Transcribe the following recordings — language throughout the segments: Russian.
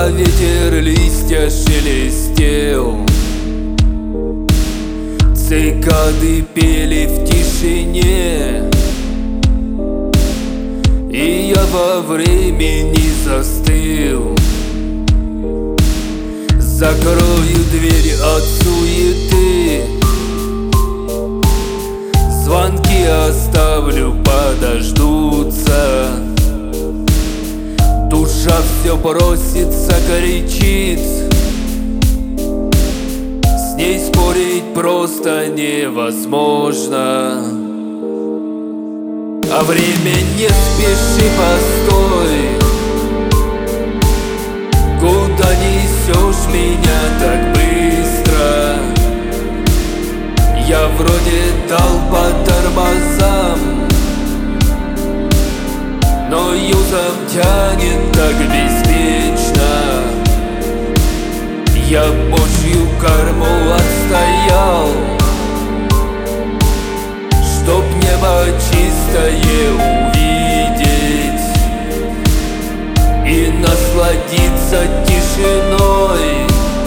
а ветер листья шелестел. Цикады пели в тишине, и я во времени застыл. Закрою дверь от суеты, звонки оставлю, подождутся. Душа все просится, кричит, с ней спорить просто невозможно. А время не спеши, постой, куда несешь меня так быстро? Я вроде дал по тормозам, но юзом тянет так беспечно. Я Божью карму отстоял, чтоб небо чистое увидеть и насладиться тишиной,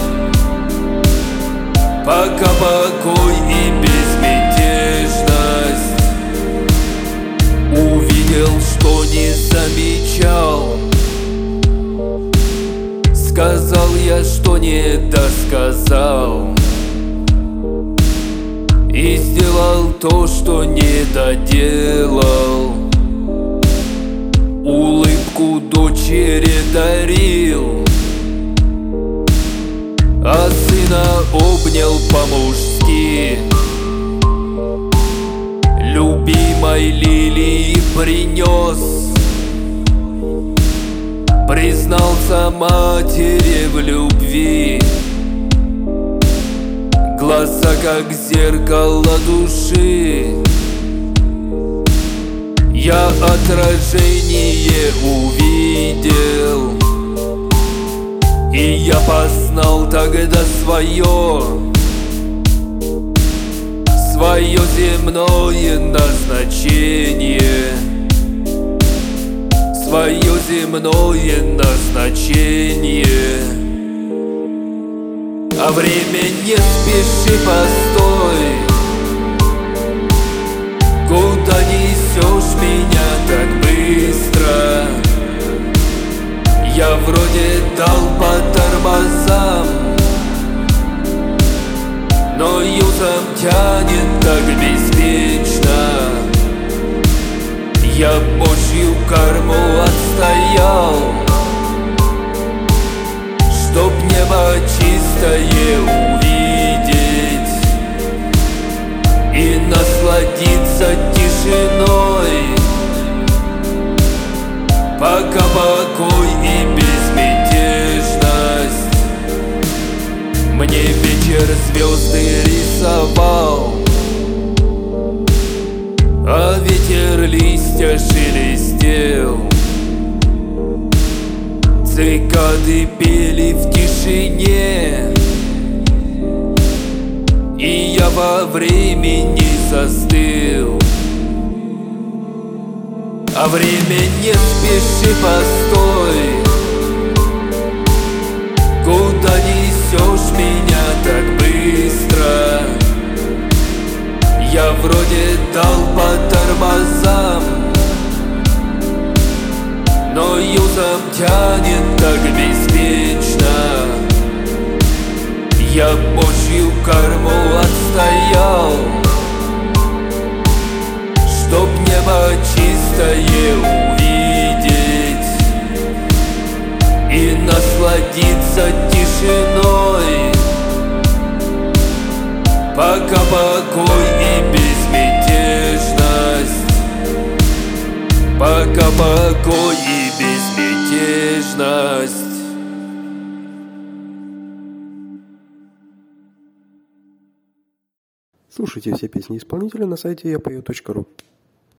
пока покой и безмятежность. Увидел, что не замечал, сказал я, что не досказал, и сделал то, что не доделал. Улыбку дочери дарил, а сына обнял по-мужски. Любимой лилии принес, признался матери в любви. Глаза как зеркало души, я отражение увидел, и я познал тогда свое земное назначение, свое земное назначение. А время не спеши, постой, куда несешь меня так быстро? Я вроде дал по тормозам, но юзом тянет так беспечно. Я Божью карму отстоял, чтоб небо чистое увидеть и насладиться тишиной, пока покой и безмятежность. Мне вечер звезды рисовал, а ветер листья шелестел. Цикады пели в тишине, и я во времени застыл. А время не спеши, постой, куда несешь меня так быстро? Я вроде дал по тормозам, но юзом тянет так беспечно. Я Божью карму отстоял, чтоб небо чистое увидеть и насладиться тишиной, пока покой и безмятежность, пока покой и безмятежность. Слушайте все песни исполнителя на сайте yapою.ru.